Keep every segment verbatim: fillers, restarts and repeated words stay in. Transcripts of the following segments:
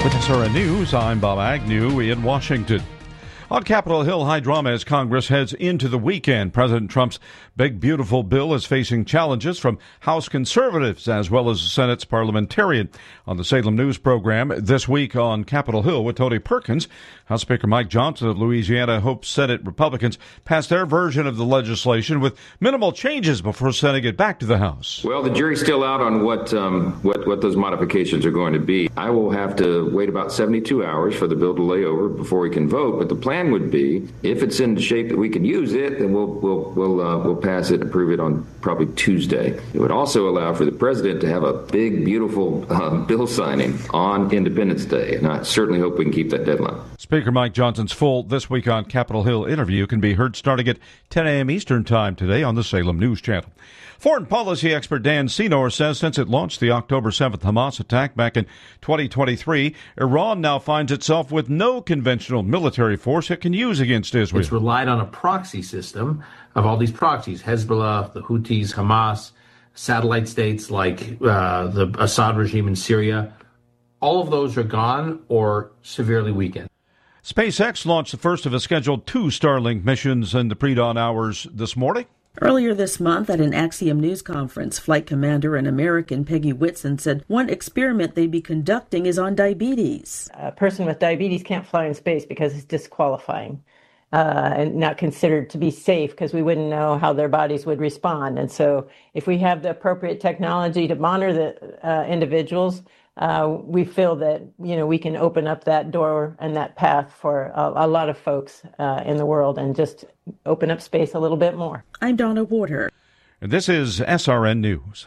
With S R N News, I'm Bob Agnew in Washington. On Capitol Hill, high drama as Congress heads into the weekend. President Trump's big, beautiful bill is facing challenges from House conservatives as well as the Senate's parliamentarian. On the Salem News program this week on Capitol Hill with Tony Perkins, House Speaker Mike Johnson of Louisiana hopes Senate Republicans pass their version of the legislation with minimal changes before sending it back to the House. Well, the jury's still out on what um, what, what those modifications are going to be. I will have to wait about seventy-two hours for the bill to lay over before we can vote, but the plan would be, if it's in the shape that we can use it, then we'll we'll we'll uh, we'll pass it and approve it on probably Tuesday. It would also allow for the president to have a big, beautiful uh, bill signing on Independence Day, and I certainly hope we can keep that deadline. Speaker Mike Johnson's full This Week on Capitol Hill interview can be heard starting at ten a.m. Eastern Time today on the Salem News Channel. Foreign policy expert Dan Senor says since it launched the October seventh Hamas attack back in twenty twenty-three, Iran now finds itself with no conventional military force it can use against Israel. It's relied on a proxy system of all these proxies, Hezbollah, the Houthis, Hamas, satellite states like uh, the Assad regime in Syria. All of those are gone or severely weakened. SpaceX launched the first of a scheduled two Starlink missions in the pre-dawn hours this morning. Earlier this month at an Axiom News conference, Flight Commander and American Peggy Whitson said one experiment they'd be conducting is on diabetes. A person with diabetes can't fly in space because it's disqualifying uh, and not considered to be safe because we wouldn't know how their bodies would respond. And so if we have the appropriate technology to monitor the uh, individuals, Uh, we feel that, you know, we can open up that door and that path for a, a lot of folks uh, in the world and just open up space a little bit more. I'm Donna Warder. And this is S R N News.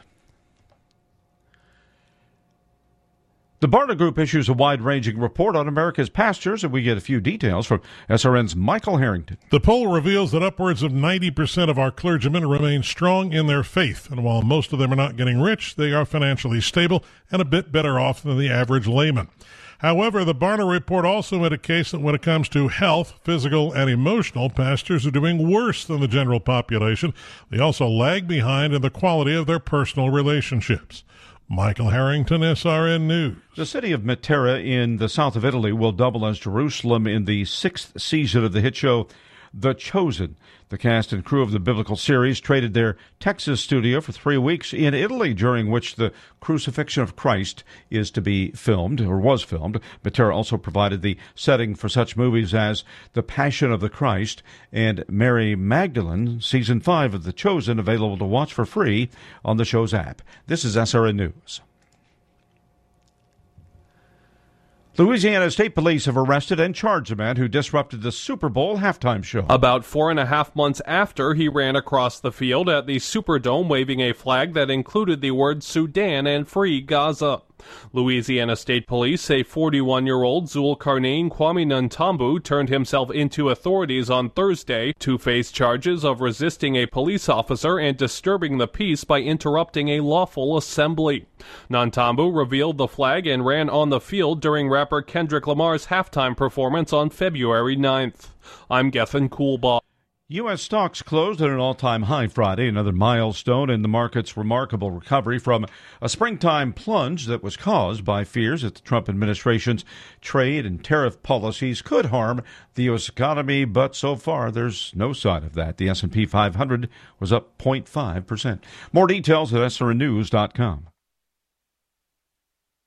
The Barna Group issues a wide-ranging report on America's pastures, and we get a few details from S R N's Michael Harrington. The poll reveals that upwards of ninety percent of our clergymen remain strong in their faith, and while most of them are not getting rich, they are financially stable and a bit better off than the average layman. However, the Barna report also indicates that when it comes to health, physical, and emotional, pastors are doing worse than the general population. They also lag behind in the quality of their personal relationships. Michael Harrington, S R N News. The city of Matera in the south of Italy will double as Jerusalem in the sixth season of the hit show The Chosen. The cast and crew of the biblical series traded their Texas studio for three weeks in Italy, during which the crucifixion of Christ is to be filmed, or was filmed. Matera also provided the setting for such movies as The Passion of the Christ and Mary Magdalene. Season five of The Chosen, available to watch for free on the show's app. This is S R N News. Louisiana State Police have arrested and charged a man who disrupted the Super Bowl halftime show. About four and a half months after he ran across the field at the Superdome waving a flag that included the words Sudan and Free Gaza. Louisiana State Police say forty-one-year-old Zulkarnain Kwame Nantambu turned himself into authorities on Thursday to face charges of resisting a police officer and disturbing the peace by interrupting a lawful assembly. Nantambu revealed the flag and ran on the field during rapper Kendrick Lamar's halftime performance on February ninth. I'm Gethin Coolbaugh. U S stocks closed at an all-time high Friday, another milestone in the market's remarkable recovery from a springtime plunge that was caused by fears that the Trump administration's trade and tariff policies could harm the U S economy, but so far there's no sign of that. The S and P five hundred was up zero point five percent. More details at S R N news dot com.